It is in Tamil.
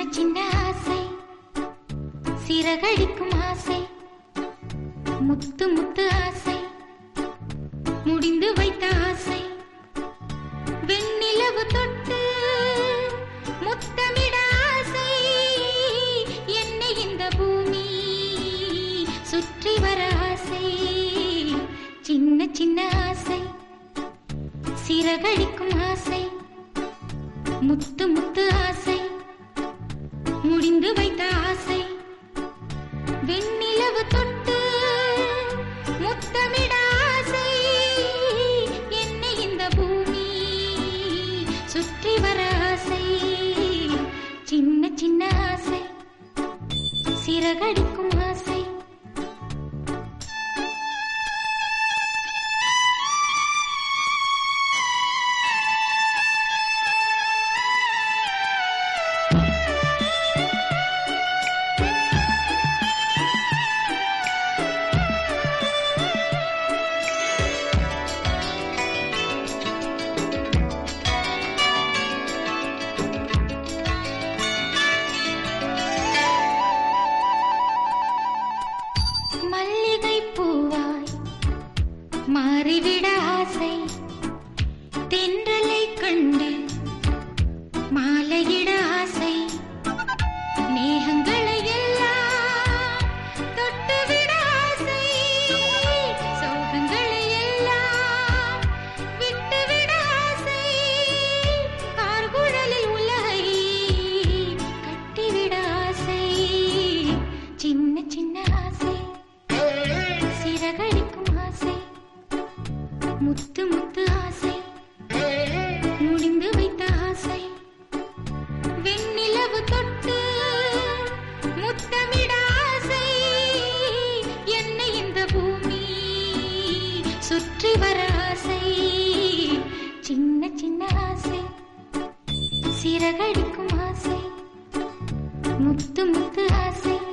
சின்ன ஆசை, சிறகடிக்கும் ஆசை, முத்து முத்து ஆசை, முடிந்து வைத்த ஆசை, வெண்ணிலவு தொட்டு முத்தமிட ஆசை, என்னை இந்த பூமி சுற்றி வர ஆசை. சின்ன சின்ன ஆசை, சிறகடிக்கும் ஆசை, முத்து முத்து ஆசை, முடிந்து வைத்த ஆசை, வெண்ணிலவு தொட்டு முத்தமிட ஆசை, என்னை இந்த பூமி சுற்றி வர ஆசை. சின்ன சின்ன ஆசை, சிறகடிக்கும் ஆசை. மல்லிகை பூவாய் மாறிவிட ஆசை, தென்றலை கண்டு மாலையிட ஆசை, மேகங்களை எல்லாம் தொட்டுவிட ஆசை, சோகங்களை எல்லாம் விட்டுவிட ஆசை, கார்குழலில் உலகை கட்டிவிட ஆசை. சின்ன சின்ன ஆசை, சிறகடிக்கும் ஆசை, முத்து முத்து ஆசை, முடிந்து வைத்த ஆசை, வெண்ணிலவு தொட்டு முத்தமிட ஆசை, என்னை இந்த பூமி சுற்றி வர ஆசை. சின்ன சின்ன ஆசை, சிறகடிக்கும் ஆசை, முத்து முத்து ஆசை.